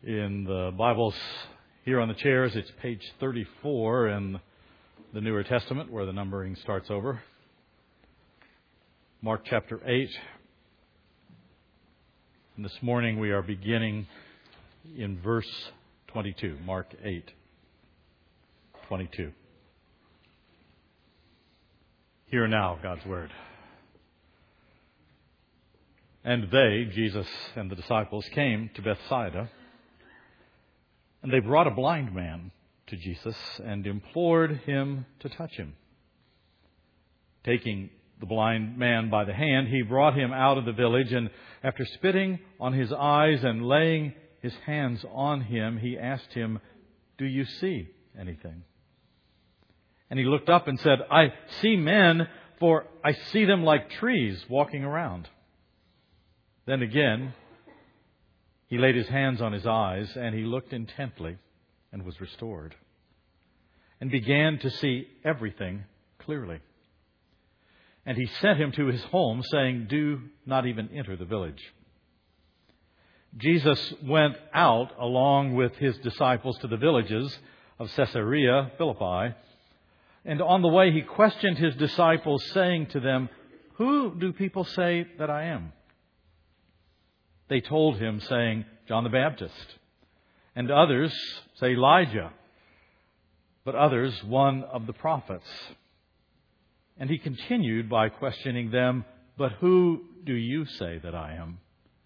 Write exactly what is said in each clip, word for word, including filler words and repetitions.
In the Bibles here on the chairs, it's page thirty-four in the Newer Testament, where the numbering starts over. Mark chapter eight. And this morning we are beginning in verse twenty-two. Mark eight, twenty-two. Hear now God's word. And they, Jesus and the disciples, came to Bethsaida, and they brought a blind man to Jesus and implored him to touch him. Taking the blind man by the hand, he brought him out of the village, and after spitting on his eyes and laying his hands on him, he asked him, "Do you see anything?" And he looked up and said, "I see men, for I see them like trees walking around." Then again, he laid his hands on his eyes, and he looked intently and was restored, and began to see everything clearly. And he sent him to his home, saying, "Do not even enter the village." Jesus went out along with his disciples to the villages of Caesarea Philippi, and on the way he questioned his disciples, saying to them, "Who do people say that I am?" They told him, saying, "John the Baptist, and others say Elijah, but others one of the prophets." And he continued by questioning them, "But who do you say that I am?"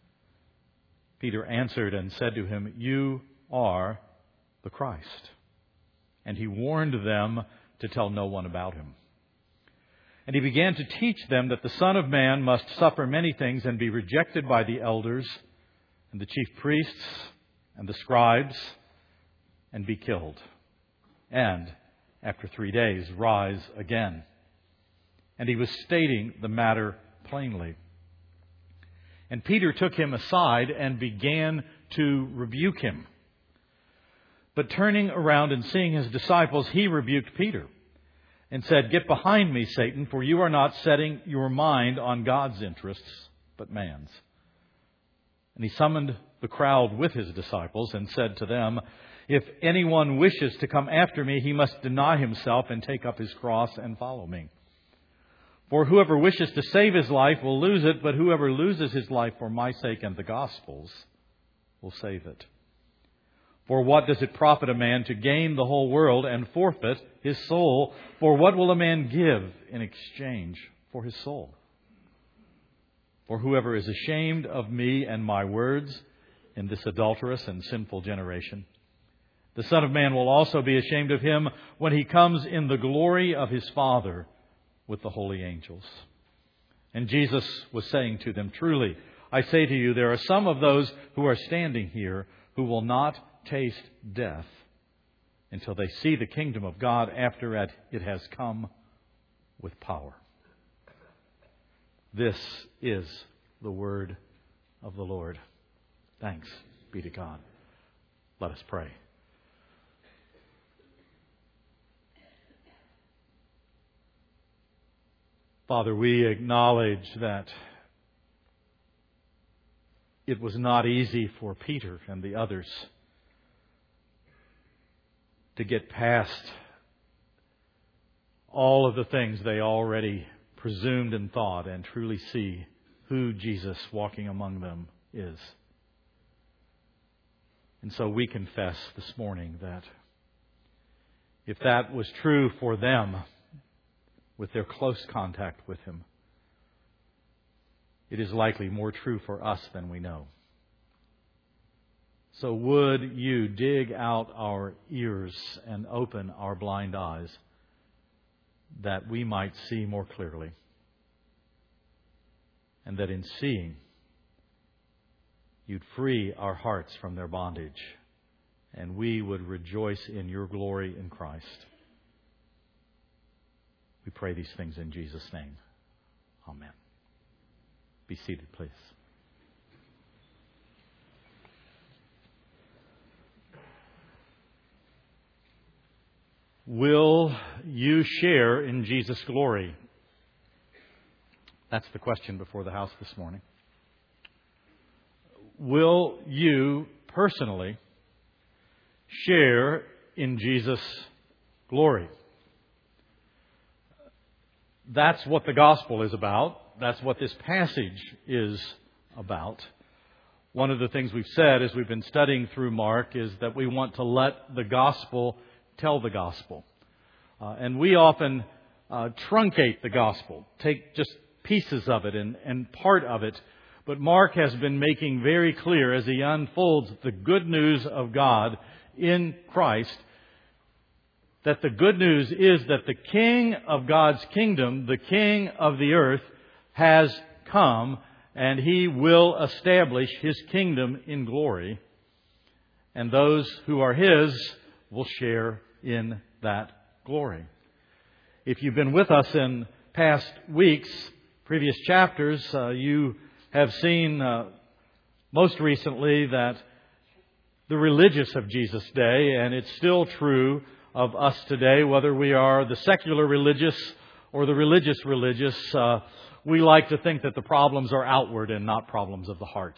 Peter answered and said to him, "You are the Christ." And he warned them to tell no one about him. And he began to teach them that the Son of Man must suffer many things and be rejected by the elders and the chief priests and the scribes and be killed, and after three days rise again. And he was stating the matter plainly. And Peter took him aside and began to rebuke him. But turning around and seeing his disciples, he rebuked Peter and said, "Get behind me, Satan, for you are not setting your mind on God's interests, but man's." And he summoned the crowd with his disciples and said to them, "If anyone wishes to come after me, he must deny himself and take up his cross and follow me. For whoever wishes to save his life will lose it, but whoever loses his life for my sake and the gospel's will save it. For what does it profit a man to gain the whole world and forfeit his soul? For what will a man give in exchange for his soul? For whoever is ashamed of me and my words in this adulterous and sinful generation, the Son of Man will also be ashamed of him when he comes in the glory of his Father with the holy angels." And Jesus was saying to them, "Truly, I say to you, there are some of those who are standing here who will not taste death until they see the kingdom of God after it has come with power." This is the word of the Lord. Thanks be to God. Let us pray. Father, we acknowledge that it was not easy for Peter and the others to get past all of the things they already presumed and thought and truly see who Jesus walking among them is. And so we confess this morning that if that was true for them with their close contact with Him, it is likely more true for us than we know. So would you dig out our ears and open our blind eyes that we might see more clearly, and that in seeing You'd free our hearts from their bondage, and we would rejoice in Your glory in Christ. We pray these things in Jesus' name. Amen. Be seated, please. Will you share in Jesus' glory? That's the question before the house this morning. Will you personally share in Jesus' glory. That's what the gospel is about. That's what this passage is about. One of the things we've said as we've been studying through Mark is that we want to let the gospel tell the gospel. Uh, and we often uh, truncate the gospel, take just pieces of it and, and part of it. But Mark has been making very clear as he unfolds the good news of God in Christ, that the good news is that the King of God's kingdom, the King of the earth, has come, and He will establish His kingdom in glory. And those who are His will share in that glory. If you've been with us in past weeks, previous chapters, uh, you have seen uh, most recently that the religious of Jesus' day, and it's still true of us today, whether we are the secular religious or the religious religious, uh, we like to think that the problems are outward and not problems of the heart.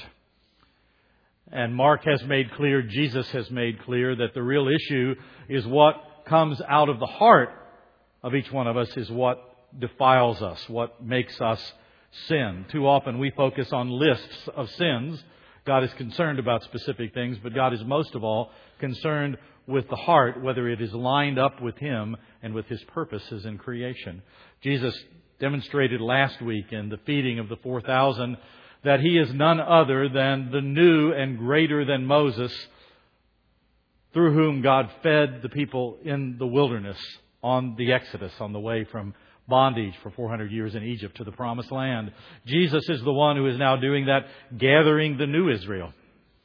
And Mark has made clear, Jesus has made clear, that the real issue is what comes out of the heart of each one of us is what defiles us, what makes us sin. Too often we focus on lists of sins. God is concerned about specific things, but God is most of all concerned with the heart, whether it is lined up with Him and with His purposes in creation. Jesus demonstrated last week in the feeding of the four thousand that He is none other than the new and greater than Moses, through whom God fed the people in the wilderness on the Exodus, on the way from bondage for four hundred years in Egypt to the Promised Land. Jesus is the one who is now doing that, gathering the new Israel.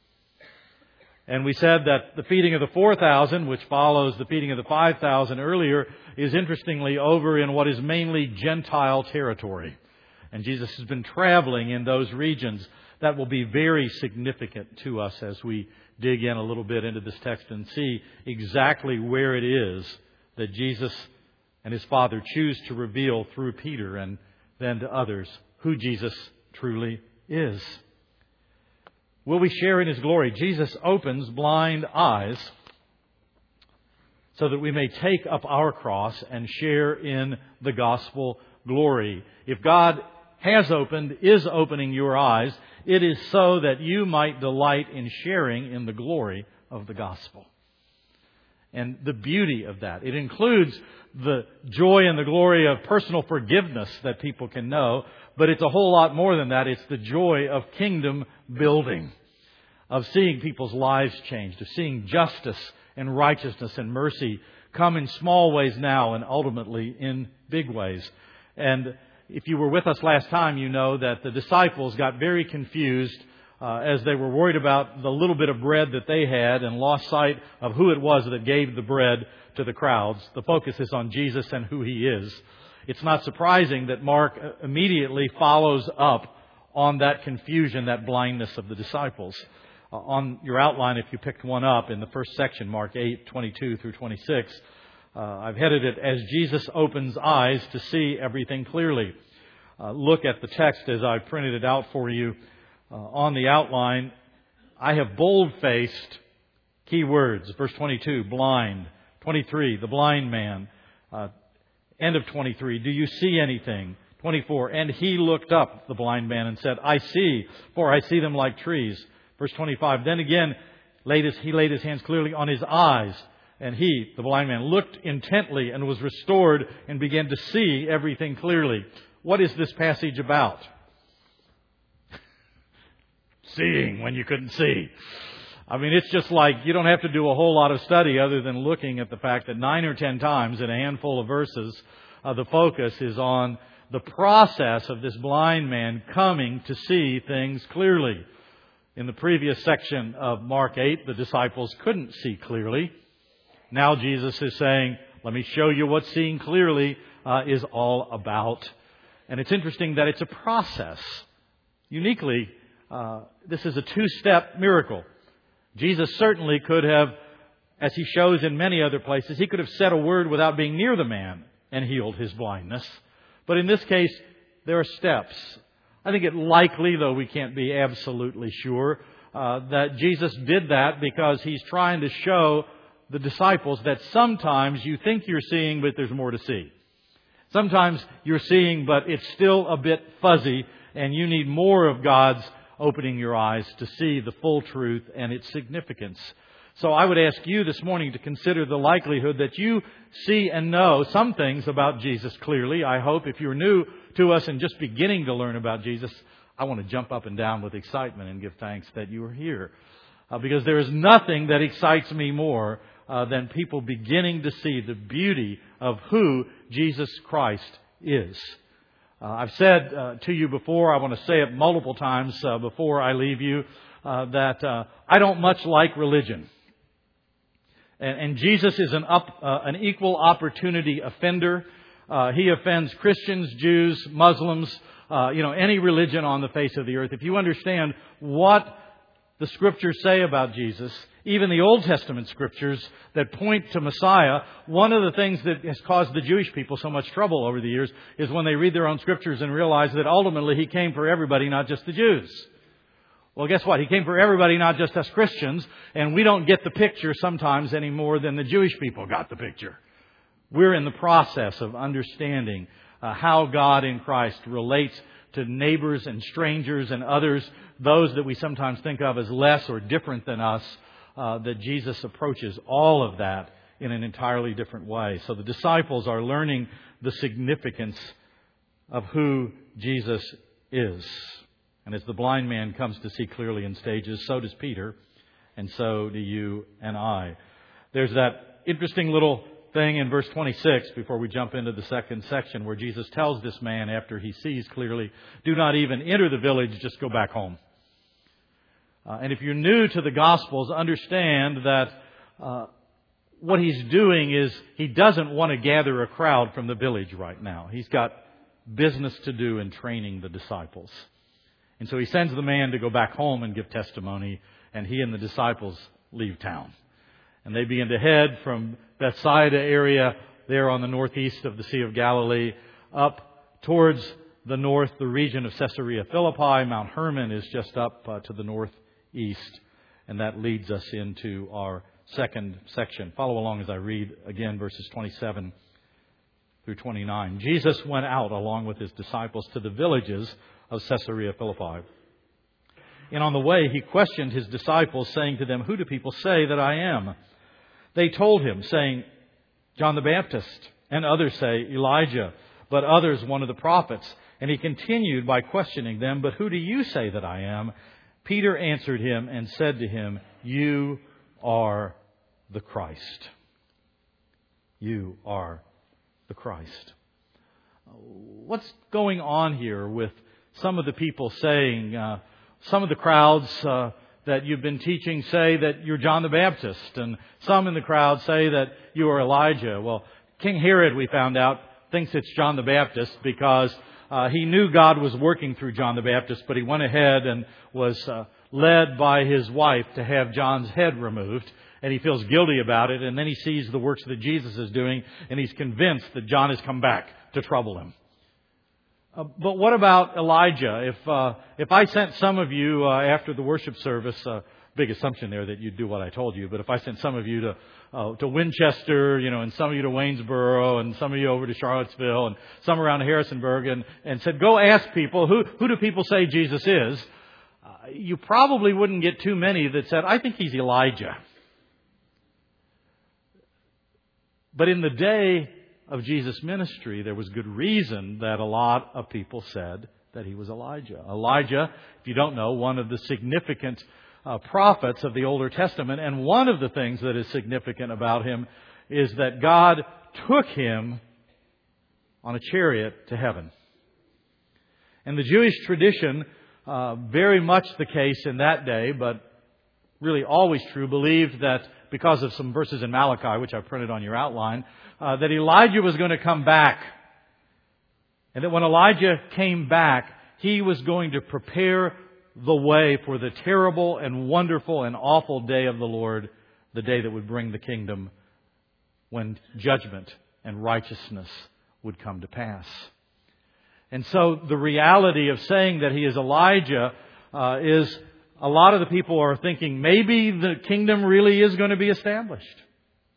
And we said that the feeding of the four thousand, which follows the feeding of the five thousand earlier, is interestingly over in what is mainly Gentile territory. And Jesus has been traveling in those regions. That will be very significant to us as we dig in a little bit into this text and see exactly where it is that Jesus and His Father choose to reveal through Peter and then to others who Jesus truly is. Will we share in His glory? Jesus opens blind eyes so that we may take up our cross and share in the gospel glory. If God has opened, is opening your eyes, it is so that you might delight in sharing in the glory of the gospel. And the beauty of that, it includes the joy and the glory of personal forgiveness that people can know, but it's a whole lot more than that. It's the joy of kingdom building, of seeing people's lives changed, of seeing justice and righteousness and mercy come in small ways now and ultimately in big ways. And if you were with us last time, you know that the disciples got very confused uh, as they were worried about the little bit of bread that they had and lost sight of who it was that gave the bread to the crowds. The focus is on Jesus and who He is. It's not surprising that Mark immediately follows up on that confusion, that blindness of the disciples. Uh, on your outline, if you picked one up in the first section, Mark eight, twenty-two through twenty-six, uh, I've headed it as Jesus opens eyes to see everything clearly. Uh, look at the text as I printed it out for you uh, on the outline. I have bold-faced key words. Verse twenty-two, blind. twenty-three, the blind man. Uh, end of twenty-three, do you see anything? twenty-four, and he looked up, the blind man, and said, I see, for I see them like trees. Verse twenty-five, then again, laid his, he laid his hands clearly on his eyes, and he, the blind man, looked intently and was restored and began to see everything clearly. What is this passage about? Seeing when you couldn't see. I mean, it's just like you don't have to do a whole lot of study other than looking at the fact that nine or ten times in a handful of verses, uh, the focus is on the process of this blind man coming to see things clearly. In the previous section of Mark eight, the disciples couldn't see clearly. Now Jesus is saying, let me show you what seeing clearly uh, is all about. And it's interesting that it's a process. Uniquely, uh, this is a two-step miracle. Jesus certainly could have, as He shows in many other places, He could have said a word without being near the man and healed his blindness. But in this case, there are steps. I think it likely, though we can't be absolutely sure, uh, that Jesus did that because He's trying to show the disciples that sometimes you think you're seeing, but there's more to see. Sometimes you're seeing, but it's still a bit fuzzy, and you need more of God's opening your eyes to see the full truth and its significance. So I would ask you this morning to consider the likelihood that you see and know some things about Jesus clearly. I hope if you're new to us and just beginning to learn about Jesus, I want to jump up and down with excitement and give thanks that you are here. Uh, because there is nothing that excites me more uh, than people beginning to see the beauty of who Jesus Christ is. Uh, I've said uh, to you before, I want to say it multiple times uh, before I leave you, uh, that uh, I don't much like religion. And, and Jesus is an up, uh, an equal opportunity offender. Uh, he offends Christians, Jews, Muslims, uh, you know, any religion on the face of the earth. If you understand what the Scriptures say about Jesus, even the Old Testament Scriptures that point to Messiah, one of the things that has caused the Jewish people so much trouble over the years is when they read their own Scriptures and realize that ultimately He came for everybody, not just the Jews. Well, guess what? He came for everybody, not just us Christians, and we don't get the picture sometimes any more than the Jewish people got the picture. We're in the process of understanding uh, how God in Christ relates to neighbors and strangers and others, those that we sometimes think of as less or different than us, uh, that Jesus approaches all of that in an entirely different way. So the disciples are learning the significance of who Jesus is. And as the blind man comes to see clearly in stages, so does Peter, and so do you and I. There's that interesting little thing in verse twenty-six, before we jump into the second section, where Jesus tells this man after he sees clearly, do not even enter the village, just go back home. Uh, and if you're new to the Gospels, understand that uh, what he's doing is he doesn't want to gather a crowd from the village right now. He's got business to do in training the disciples. And so he sends the man to go back home and give testimony, and he and the disciples leave town. And they begin to head from Bethsaida area there on the northeast of the Sea of Galilee up towards the north, the region of Caesarea Philippi. Mount Hermon is just up uh, to the northeast. And that leads us into our second section. Follow along as I read again verses twenty-seven through twenty-nine. Jesus went out along with His disciples to the villages of Caesarea Philippi. And on the way He questioned His disciples, saying to them, who do people say that I am? They told Him, saying, John the Baptist, and others say Elijah, but others one of the prophets. And He continued by questioning them, but who do you say that I am? Peter answered Him and said to Him, you are the Christ. You are the Christ. What's going on here with some of the people saying, uh, some of the crowds uh, that you've been teaching say that you're John the Baptist, and some in the crowd say that you are Elijah. Well, King Herod, we found out, thinks it's John the Baptist because uh, he knew God was working through John the Baptist, but he went ahead and was uh, led by his wife to have John's head removed, and he feels guilty about it, and then he sees the works that Jesus is doing, and he's convinced that John has come back to trouble him. Uh, but what about Elijah? If uh, if I sent some of you uh, after the worship service, uh, big assumption there that you'd do what I told you, but if I sent some of you to uh, to Winchester, you know, and some of you to Waynesboro, and some of you over to Charlottesville, and some around Harrisonburg, and, and said, go ask people, who who do people say Jesus is? Uh, you probably wouldn't get too many that said, I think He's Elijah. But in the day of Jesus' ministry, there was good reason that a lot of people said that He was Elijah. Elijah, if you don't know, one of the significant uh, prophets of the Older Testament, and one of the things that is significant about him is that God took him on a chariot to heaven. And the Jewish tradition, uh, very much the case in that day, but really always true, believed that because of some verses in Malachi, which I printed on your outline, uh, that Elijah was going to come back. And that when Elijah came back, he was going to prepare the way for the terrible and wonderful and awful day of the Lord, the day that would bring the kingdom, when judgment and righteousness would come to pass. And so the reality of saying that he is Elijah uh, is a lot of the people are thinking maybe the kingdom really is going to be established.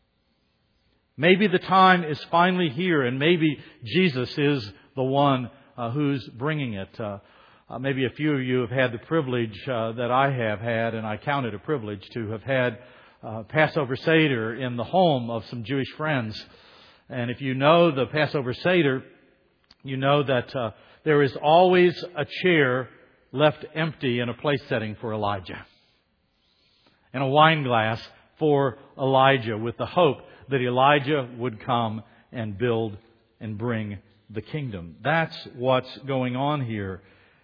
Maybe the time is finally here, and maybe Jesus is the one uh, who's bringing it. Uh, uh, maybe a few of you have had the privilege uh, that I have had, and I count it a privilege to have had uh, Passover Seder in the home of some Jewish friends. And if you know the Passover Seder, you know that uh, there is always a chair left empty in a place setting for Elijah, and a wine glass for Elijah, with the hope that Elijah would come and build and bring the kingdom. That's what's going on here.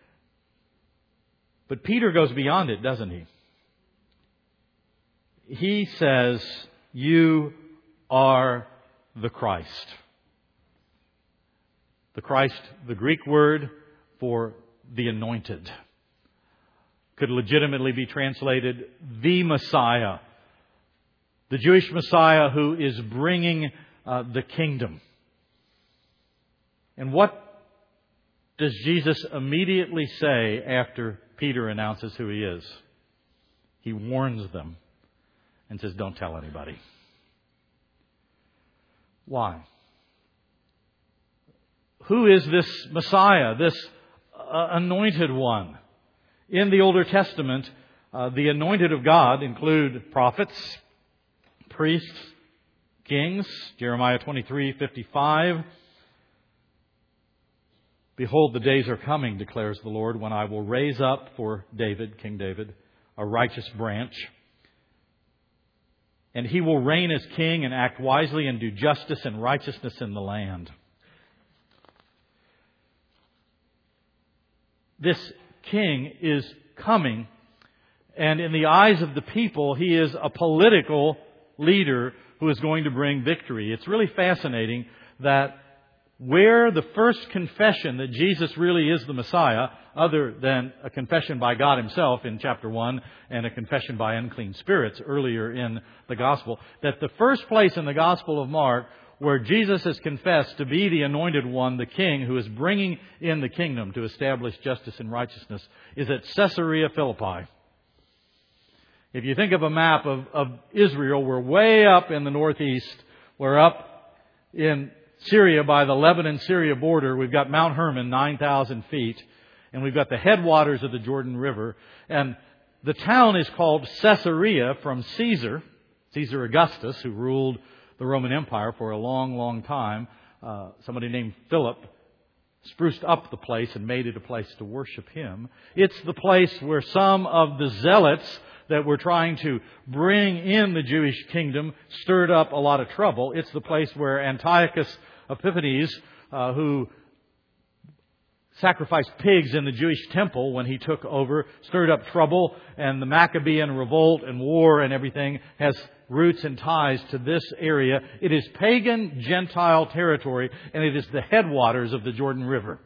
But Peter goes beyond it, doesn't he? He says, "You are the Christ." The Christ, the Greek word for the anointed, could legitimately be translated the Messiah. The Jewish Messiah who is bringing uh, the kingdom. And what does Jesus immediately say after Peter announces who he is? He warns them and says, "Don't tell anybody." Why? Who is this Messiah, this uh, anointed one? In the Older Testament, uh, the anointed of God include prophets, priests, kings. Jeremiah twenty-three fifty-five. "Behold, the days are coming, declares the Lord, when I will raise up for David," King David, "a righteous branch. And he will reign as king and act wisely and do justice and righteousness in the land." This king is coming, and in the eyes of the people, he is a political leader who is going to bring victory. It's really fascinating that where the first confession that Jesus really is the Messiah, other than a confession by God Himself in chapter one and a confession by unclean spirits earlier in the Gospel, that the first place in the Gospel of Mark where Jesus is confessed to be the anointed one, the king who is bringing in the kingdom to establish justice and righteousness, is at Caesarea Philippi. If you think of a map of, of Israel, we're way up in the northeast. We're up in Syria by the Lebanon-Syria border. We've got Mount Hermon, nine thousand feet. And we've got the headwaters of the Jordan River. And the town is called Caesarea from Caesar, Caesar Augustus, who ruled the Roman Empire for a long, long time. Uh, somebody named Philip spruced up the place and made it a place to worship him. It's the place where some of the zealots that were trying to bring in the Jewish kingdom stirred up a lot of trouble. It's the place where Antiochus Epiphanes, uh, who sacrificed pigs in the Jewish temple when he took over, stirred up trouble, and the Maccabean revolt and war and everything has roots and ties to this area. It is pagan Gentile territory, and it is the headwaters of the Jordan River.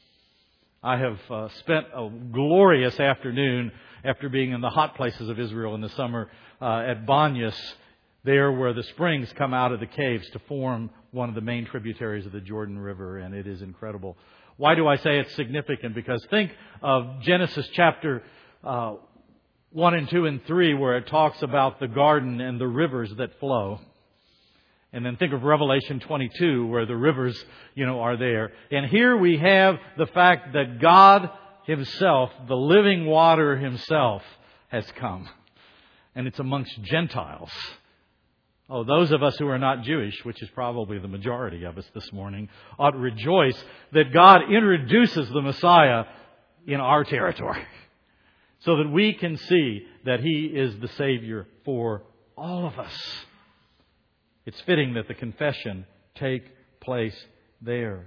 I have uh, spent a glorious afternoon after being in the hot places of Israel in the summer uh, at Banyas, there where the springs come out of the caves to form one of the main tributaries of the Jordan River, and it is incredible. Why do I say it's significant? Because think of Genesis chapter uh, one and two and three, where it talks about the garden and the rivers that flow. And then think of Revelation twenty-two, where the rivers, you know, are there. And here we have the fact that God Himself, the living water Himself, has come. And it's amongst Gentiles. Oh, those of us who are not Jewish, which is probably the majority of us this morning, ought to rejoice that God introduces the Messiah in our territory, so that we can see that He is the Savior for all of us. It's fitting that the confession take place there.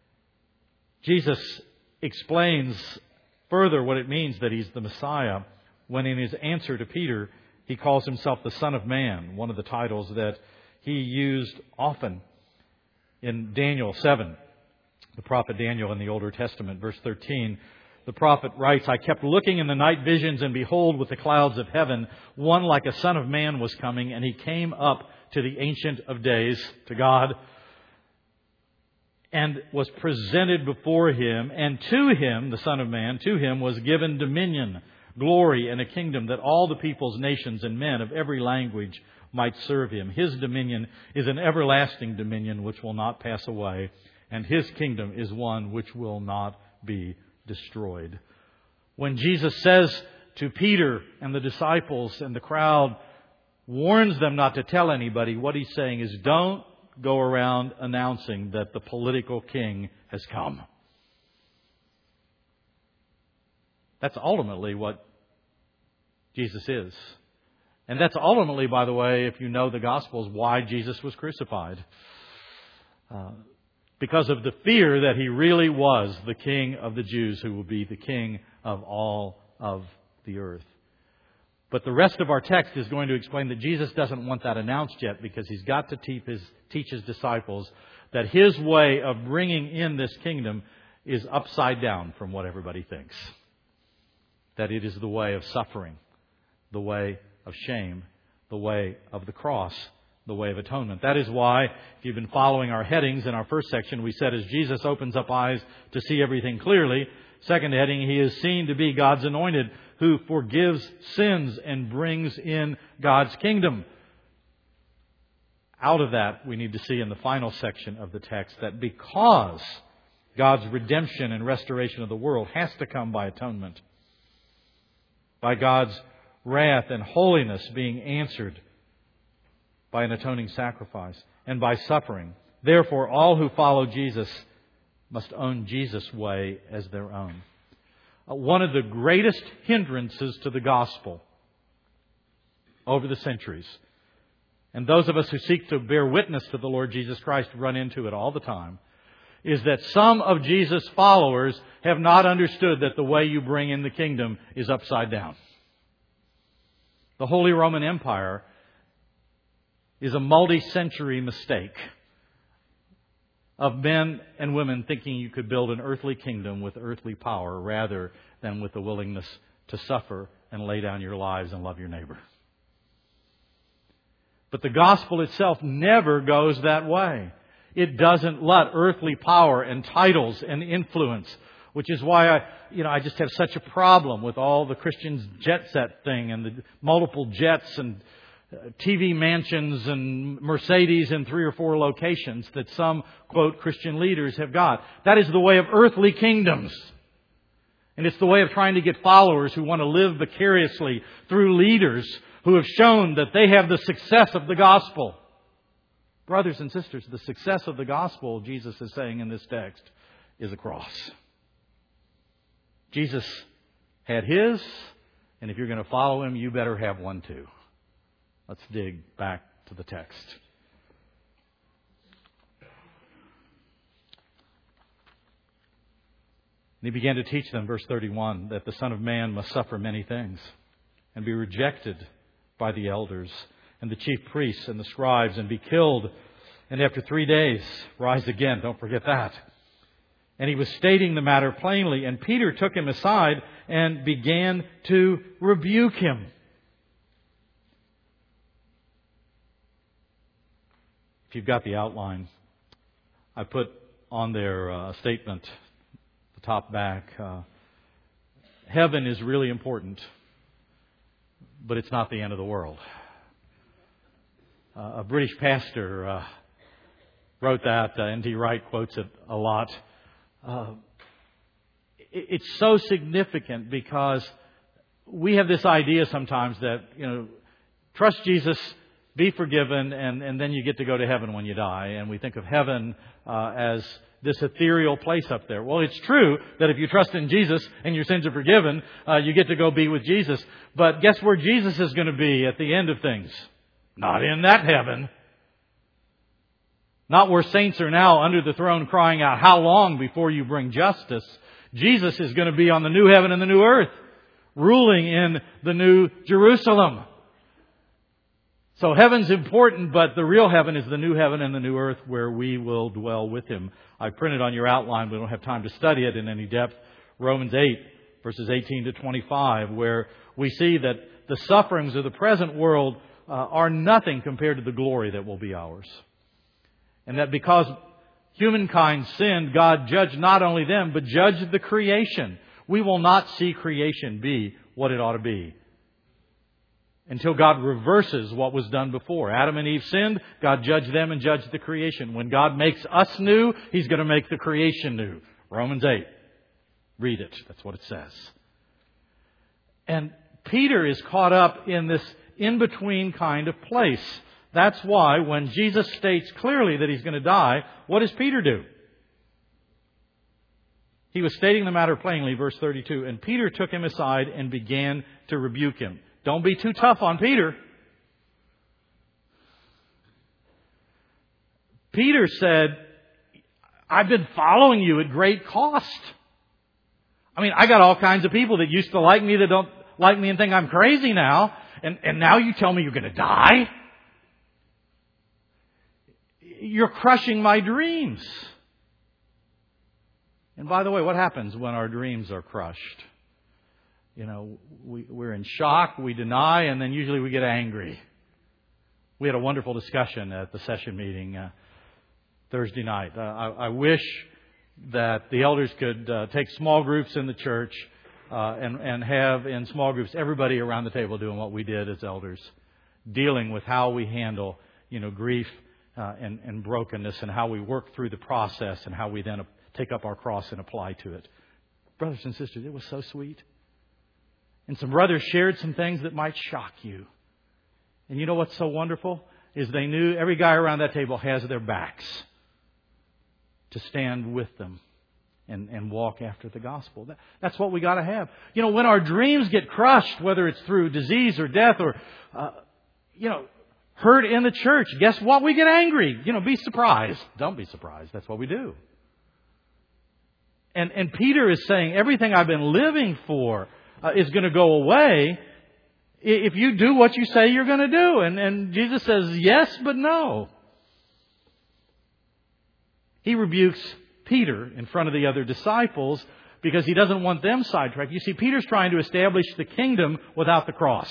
Jesus explains further what it means that He's the Messiah when in His answer to Peter, He calls Himself the Son of Man, one of the titles that He used often in Daniel seven, the prophet Daniel in the Older Testament, verse thirteen. The prophet writes, "I kept looking in the night visions, and behold, with the clouds of heaven, one like a son of man was coming, and he came up to the Ancient of Days," to God, "and was presented before Him. And to Him," the Son of Man, "to Him was given dominion, glory, and a kingdom, that all the peoples, nations, and men of every language might serve Him. His dominion is an everlasting dominion which will not pass away, and His kingdom is one which will not be destroyed. When Jesus says to Peter and the disciples and the crowd, warns them not to tell anybody, what He's saying is, don't go around announcing that the political king has come. That's ultimately what Jesus is. And that's ultimately, by the way, if you know the Gospels, why Jesus was crucified. Uh, because of the fear that He really was the King of the Jews, who will be the King of all of the earth. But the rest of our text is going to explain that Jesus doesn't want that announced yet, because He's got to teach His, teach his disciples that His way of bringing in this kingdom is upside down from what everybody thinks. That it is the way of suffering, the way of shame, the way of the cross, the way of atonement. That is why, if you've been following our headings in our first section, we said as Jesus opens up eyes to see everything clearly. Second heading, He is seen to be God's anointed, who forgives sins and brings in God's kingdom. Out of that, we need to see in the final section of the text that because God's redemption and restoration of the world has to come by atonement, by God's wrath and holiness being answered by an atoning sacrifice, and by suffering. Therefore, all who follow Jesus must own Jesus' way as their own. One of the greatest hindrances to the gospel over the centuries, and those of us who seek to bear witness to the Lord Jesus Christ run into it all the time, is that some of Jesus' followers have not understood that the way you bring in the kingdom is upside down. The Holy Roman Empire is a multi-century mistake of men and women thinking you could build an earthly kingdom with earthly power rather than with the willingness to suffer and lay down your lives and love your neighbor. But the gospel itself never goes that way. It doesn't let earthly power and titles and influence, which is why I, you know, I just have such a problem with all the Christians jet set thing and the multiple jets and T V mansions and Mercedes in three or four locations that some, quote, Christian leaders have got. That is the way of earthly kingdoms. And it's the way of trying to get followers who want to live vicariously through leaders who have shown that they have the success of the gospel. Brothers and sisters, the success of the gospel, Jesus is saying in this text, is a cross. Jesus had His, and if you're going to follow Him, you better have one too. Let's dig back to the text. And He began to teach them, verse thirty-one, that the Son of Man must suffer many things and be rejected by the elders and the chief priests and the scribes and be killed, and after three days rise again. Don't forget that. And He was stating the matter plainly, and Peter took Him aside and began to rebuke Him. If you've got the outline, I put on there a statement, the top back. Uh, heaven is really important, but it's not the end of the world. Uh, a British pastor uh, wrote that. Uh, N T Wright quotes it a lot. Uh, it, it's so significant because we have this idea sometimes that, you know, trust Jesus, be forgiven, and, and then you get to go to heaven when you die. And we think of heaven uh, as this ethereal place up there. Well, it's true that if you trust in Jesus and your sins are forgiven, uh, you get to go be with Jesus. But guess where Jesus is going to be at the end of things? Not in that heaven. Not where saints are now under the throne crying out, how long before you bring justice? Jesus is going to be on the new heaven and the new earth, ruling in the new Jerusalem. So heaven's important, but the real heaven is the new heaven and the new earth where we will dwell with Him. I printed on your outline, we don't have time to study it in any depth, Romans eight, verses eighteen to twenty-five, where we see that the sufferings of the present world uh, are nothing compared to the glory that will be ours. And that because humankind sinned, God judged not only them, but judged the creation. We will not see creation be what it ought to be. until God reverses what was done before. Adam and Eve sinned. God judged them and judged the creation. When God makes us new, He's going to make the creation new. Romans eight. Read it. That's what it says. And Peter is caught up in this in-between kind of place. That's why when Jesus states clearly that He's going to die, what does Peter do? He was stating the matter plainly, verse thirty-two, and Peter took him aside and began to rebuke him. Don't be too tough on Peter. Peter said, I've been following you at great cost. I mean, I got all kinds of people that used to like me that don't like me and think I'm crazy now. And, and now you tell me you're going to die? You're crushing my dreams. And by the way, what happens when our dreams are crushed? You know, we, we're in shock, we deny, and then usually we get angry. We had a wonderful discussion at the session meeting uh, Thursday night. Uh, I, I wish that the elders could uh, take small groups in the church uh, and, and have in small groups everybody around the table doing what we did as elders, dealing with how we handle, you know, grief uh, and, and brokenness, and how we work through the process, and how we then take up our cross and apply to it. Brothers and sisters, it was so sweet. And some brothers shared some things that might shock you. And you know what's so wonderful? Is they knew every guy around that table has their backs to stand with them and, and walk after the gospel. That, that's what we got to have. You know, when our dreams get crushed, whether it's through disease or death or, uh, you know, hurt in the church, guess what? We get angry. You know, be surprised. Don't be surprised. That's what we do. And, and Peter is saying, everything I've been living for uh, is going to go away if you do what you say you're going to do. And, and Jesus says, yes, but no. He rebukes Peter in front of the other disciples because he doesn't want them sidetracked. You see, Peter's trying to establish the kingdom without the cross.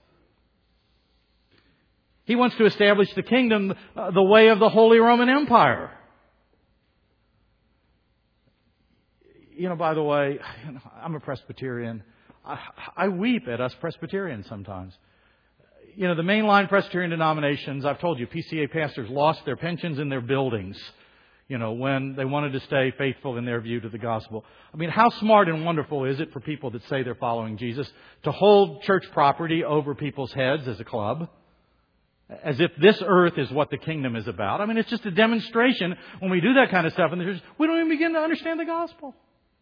He wants to establish the kingdom uh, the way of the Holy Roman Empire. You know, by the way, you know, I'm a Presbyterian. I, I weep at us Presbyterians sometimes. You know, the mainline Presbyterian denominations, I've told you, P C A pastors lost their pensions in their buildings, you know, when they wanted to stay faithful in their view to the gospel. I mean, how smart and wonderful is it for people that say they're following Jesus to hold church property over people's heads as a club? As if this earth is what the kingdom is about. I mean, it's just a demonstration when we do that kind of stuff in the church, we don't even begin to understand the gospel.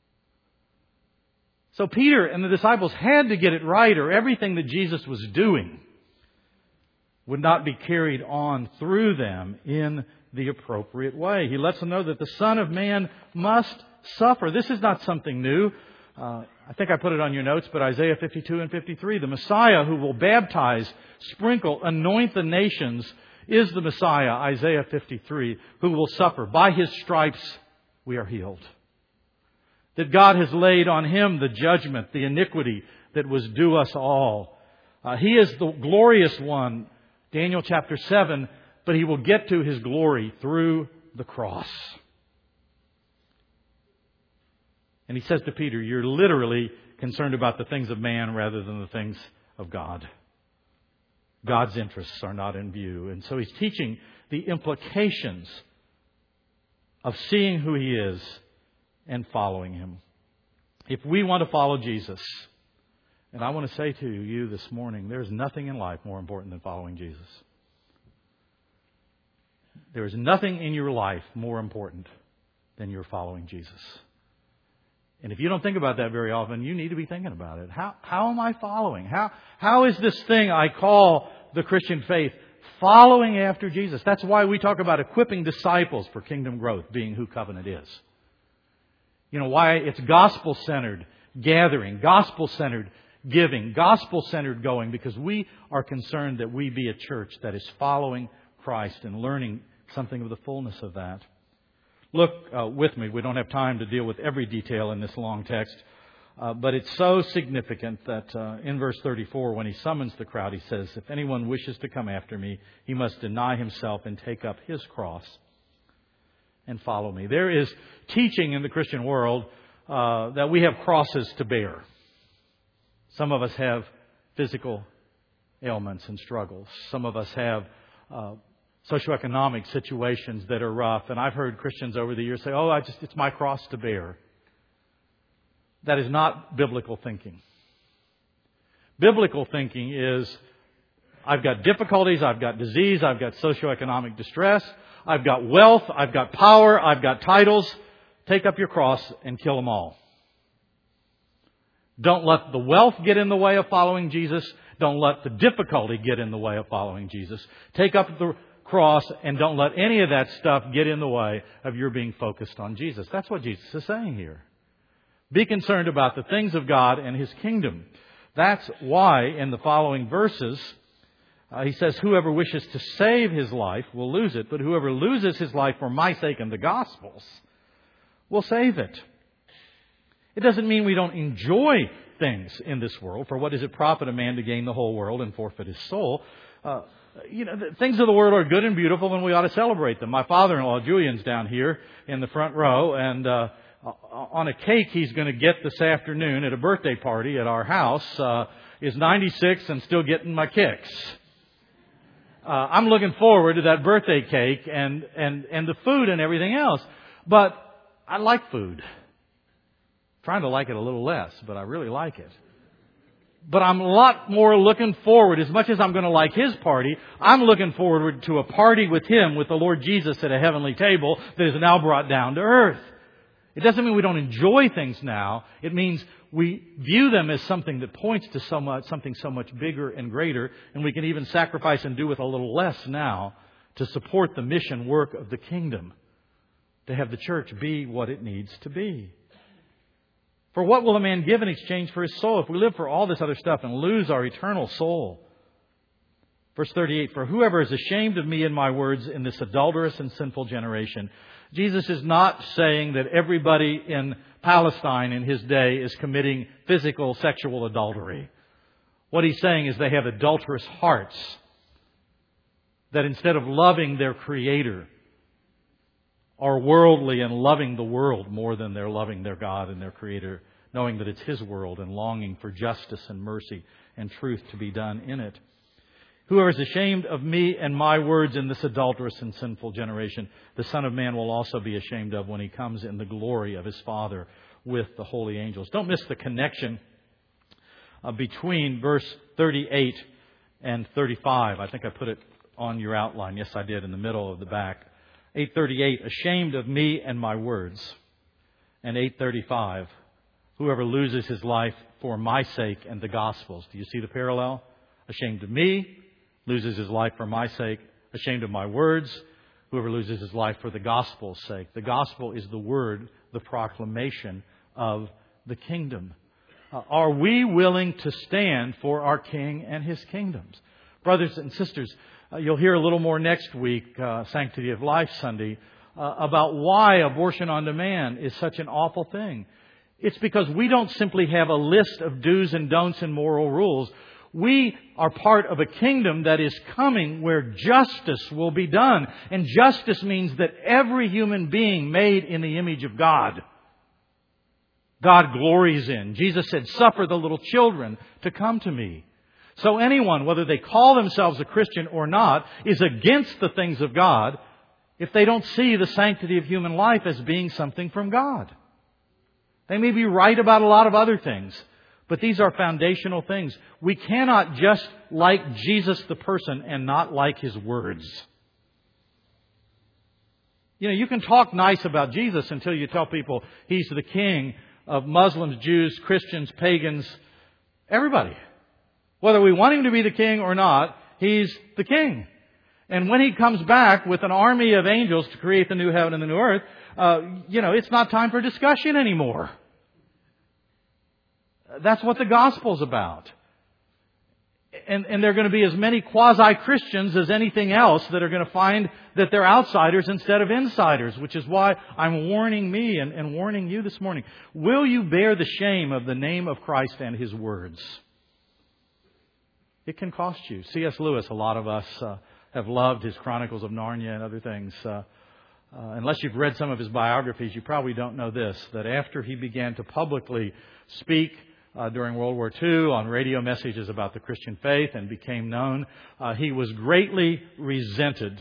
So Peter and the disciples had to get it right, or everything that Jesus was doing would not be carried on through them in the appropriate way. He lets them know that the Son of Man must suffer. This is not something new. Uh, I think I put it on your notes, but Isaiah fifty-two and fifty-three, the Messiah who will baptize, sprinkle, anoint the nations is the Messiah, Isaiah fifty-three, who will suffer. By His stripes we are healed. That God has laid on Him the judgment, the iniquity that was due us all. Uh, he is the glorious one, Daniel chapter seven, but He will get to His glory through the cross. And He says to Peter, you're literally concerned about the things of man rather than the things of God. God's interests are not in view. And so He's teaching the implications of seeing who He is and following Him. If we want to follow Jesus, and I want to say to you this morning, there's nothing in life more important than following Jesus. There is nothing in your life more important than your following Jesus. And if you don't think about that very often, you need to be thinking about it. How, how am I following? How, how is this thing I call the Christian faith following after Jesus? That's why we talk about equipping disciples for kingdom growth, being who Covenant is. You know, why it's gospel-centered gathering, gospel-centered giving, gospel-centered going, because we are concerned that we be a church that is following Christ and learning something of the fullness of that. Look uh, with me. We don't have time to deal with every detail in this long text, uh, but it's so significant that uh, in verse thirty-four, when He summons the crowd, He says, if anyone wishes to come after me, he must deny himself and take up his cross and follow me. There is teaching in the Christian world uh, that we have crosses to bear. Some of us have physical ailments and struggles. Some of us have uh, socioeconomic situations that are rough. And I've heard Christians over the years say, oh, I just it's my cross to bear. That is not biblical thinking. Biblical thinking is, I've got difficulties, I've got disease, I've got socioeconomic distress, I've got wealth, I've got power, I've got titles. Take up your cross and kill them all. Don't let the wealth get in the way of following Jesus. Don't let the difficulty get in the way of following Jesus. Take up the cross and don't let any of that stuff get in the way of your being focused on Jesus. That's what Jesus is saying here. Be concerned about the things of God and His kingdom. That's why in the following verses, uh, He says, whoever wishes to save his life will lose it, but whoever loses his life for my sake and the gospel's will save it. It doesn't mean we don't enjoy things in this world. For what does it profit a man to gain the whole world and forfeit his soul? Uh, you know, the things of the world are good and beautiful, and we ought to celebrate them. My father-in-law, Julian's down here in the front row, and uh, on a cake he's going to get this afternoon at a birthday party at our house uh, is ninety-six and still getting my kicks. Uh, I'm looking forward to that birthday cake and, and, and the food and everything else. But I like food. Trying to like it a little less, but I really like it. But I'm a lot more looking forward, as much as I'm going to like His party, I'm looking forward to a party with Him, with the Lord Jesus at a heavenly table that is now brought down to earth. It doesn't mean we don't enjoy things now. It means we view them as something that points to so much, something so much bigger and greater, and we can even sacrifice and do with a little less now to support the mission work of the kingdom, to have the church be what it needs to be. For what will a man give in exchange for his soul if we live for all this other stuff and lose our eternal soul? Verse thirty-eight, for whoever is ashamed of me and my words in this adulterous and sinful generation. Jesus is not saying that everybody in Palestine in His day is committing physical sexual adultery. What He's saying is they have adulterous hearts. That instead of loving their Creator, are worldly and loving the world more than they're loving their God and their Creator, knowing that it's His world and longing for justice and mercy and truth to be done in it. Whoever is ashamed of me and my words in this adulterous and sinful generation, the Son of Man will also be ashamed of when He comes in the glory of His Father with the holy angels. Don't miss the connection uh, between verse thirty-eight and thirty-five. I think I put it on your outline. Yes, I did, in the middle of the back. eight thirty-eight, ashamed of me and my words. And eight thirty-five, whoever loses his life for my sake and the gospel's. Do you see the parallel? Ashamed of me, loses his life for my sake. Ashamed of my words, whoever loses his life for the gospel's sake. The gospel is the word, the proclamation of the kingdom. Uh, are we willing to stand for our King and His kingdoms? Brothers and sisters, Uh, you'll hear a little more next week, uh, Sanctity of Life Sunday, uh, about why abortion on demand is such an awful thing. It's because we don't simply have a list of do's and don'ts and moral rules. We are part of a kingdom that is coming where justice will be done. And justice means that every human being made in the image of God, God glories in. Jesus said, suffer the little children to come to me. So anyone, whether they call themselves a Christian or not, is against the things of God if they don't see the sanctity of human life as being something from God. They may be right about a lot of other things, but these are foundational things. We cannot just like Jesus the person and not like His words. You know, you can talk nice about Jesus until you tell people He's the King of Muslims, Jews, Christians, pagans, everybody. Whether we want Him to be the King or not, He's the King. And when He comes back with an army of angels to create the new heaven and the new earth, uh, you know, it's not time for discussion anymore. That's what the gospel's about. And, and there are going to be as many quasi-Christians as anything else that are going to find that they're outsiders instead of insiders, which is why I'm warning me and, and warning you this morning. Will you bear the shame of the name of Christ and His words? It can cost you. C S Lewis, a lot of us uh, have loved his Chronicles of Narnia and other things. Uh, uh, unless you've read some of his biographies, you probably don't know this, that after he began to publicly speak uh, during World War Two on radio messages about the Christian faith and became known. Uh, he was greatly resented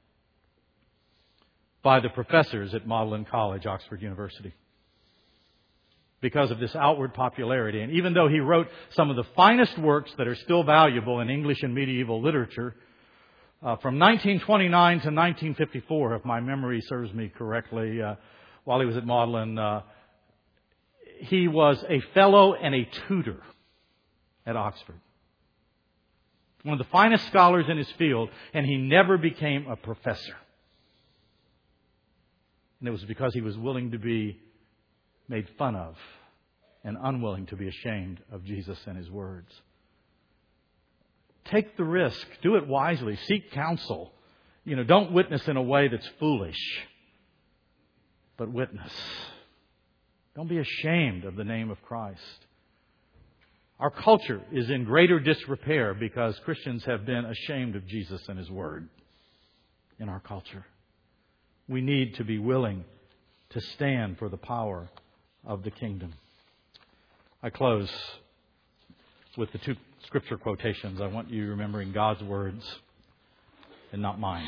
by the professors at Magdalen College, Oxford University, because of this outward popularity. And even though he wrote some of the finest works that are still valuable in English and medieval literature, uh, from nineteen twenty-nine to nineteen fifty-four, if my memory serves me correctly, uh, while he was at Magdalen, uh, he was a fellow and a tutor at Oxford. One of the finest scholars in his field, and he never became a professor. And it was because he was willing to be made fun of and unwilling to be ashamed of Jesus and His words. Take the risk. Do it wisely. Seek counsel. You know, don't witness in a way that's foolish, but witness. Don't be ashamed of the name of Christ. Our culture is in greater disrepair because Christians have been ashamed of Jesus and His Word in our culture. We need to be willing to stand for the power of the kingdom. I close with the two scripture quotations. I want you remembering God's words and not mine.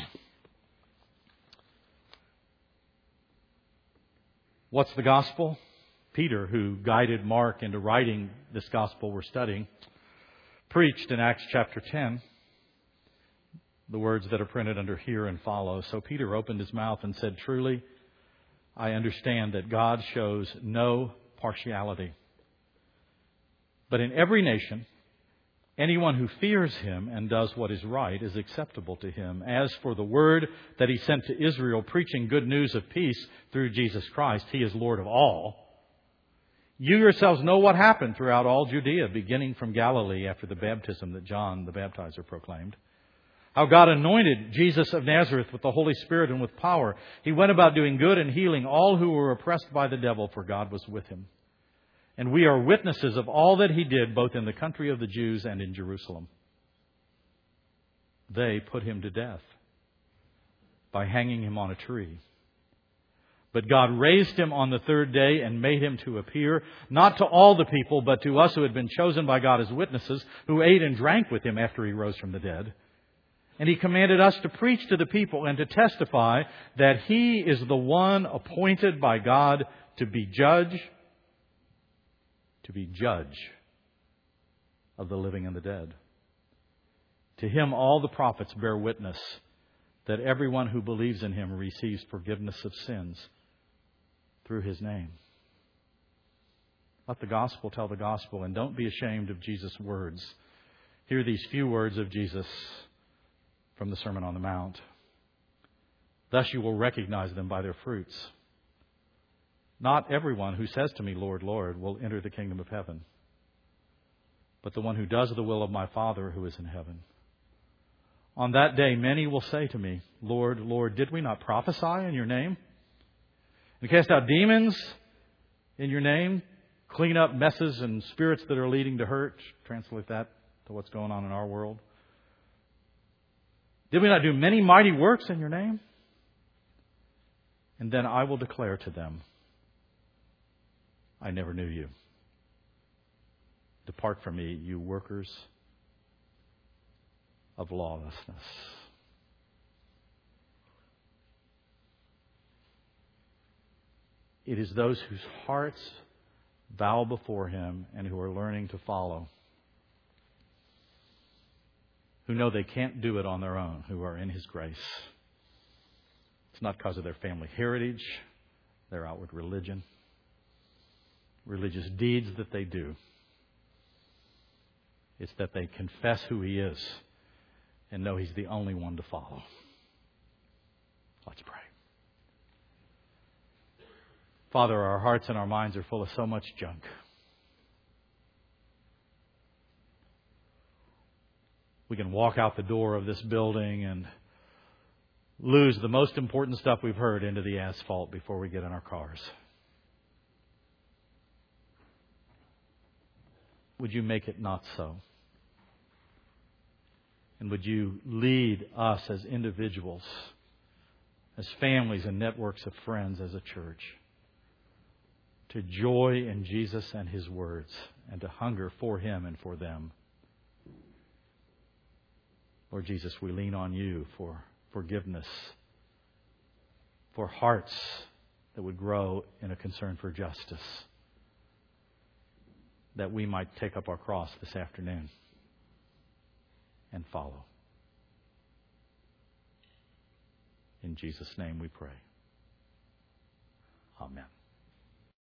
What's the gospel? Peter, who guided Mark into writing this gospel we're studying, preached in Acts chapter ten the words that are printed under "Hear and Follow." So Peter opened his mouth and said, "Truly, I understand that God shows no partiality. But in every nation, anyone who fears Him and does what is right is acceptable to Him. As for the word that He sent to Israel, preaching good news of peace through Jesus Christ, He is Lord of all. You yourselves know what happened throughout all Judea, beginning from Galilee after the baptism that John the Baptizer proclaimed. How God anointed Jesus of Nazareth with the Holy Spirit and with power. He went about doing good and healing all who were oppressed by the devil, for God was with Him. And we are witnesses of all that He did, both in the country of the Jews and in Jerusalem. They put Him to death by hanging Him on a tree. But God raised Him on the third day and made Him to appear, not to all the people, but to us who had been chosen by God as witnesses, who ate and drank with Him after He rose from the dead. And He commanded us to preach to the people and to testify that He is the one appointed by God to be judge, to be judge of the living and the dead. To Him all the prophets bear witness that everyone who believes in Him receives forgiveness of sins through His name. Let the gospel tell the gospel, and don't be ashamed of Jesus' words. Hear these few words of Jesus from the Sermon on the Mount. Thus you will recognize them by their fruits. Not everyone who says to me, Lord, Lord, will enter the kingdom of heaven, but the one who does the will of my Father who is in heaven. On that day many will say to me, Lord, Lord, did we not prophesy in your name? And cast out demons in your name? Clean up messes and spirits that are leading to hurt? Translate that to what's going on in our world. Did we not do many mighty works in your name? And then I will declare to them, I never knew you. Depart from me, you workers of lawlessness. It is those whose hearts bow before Him and who are learning to follow, who know they can't do it on their own, who are in His grace. It's not because of their family heritage, their outward religion, religious deeds that they do. It's that they confess who He is and know He's the only one to follow. Let's pray. Father, our hearts and our minds are full of so much junk. We can walk out the door of this building and lose the most important stuff we've heard into the asphalt before we get in our cars. Would you make it not so? And would you lead us as individuals, as families and networks of friends, as a church, to joy in Jesus and His words and to hunger for Him and for them. Lord Jesus, we lean on You for forgiveness, for hearts that would grow in a concern for justice, that we might take up our cross this afternoon and follow. In Jesus' name we pray. Amen.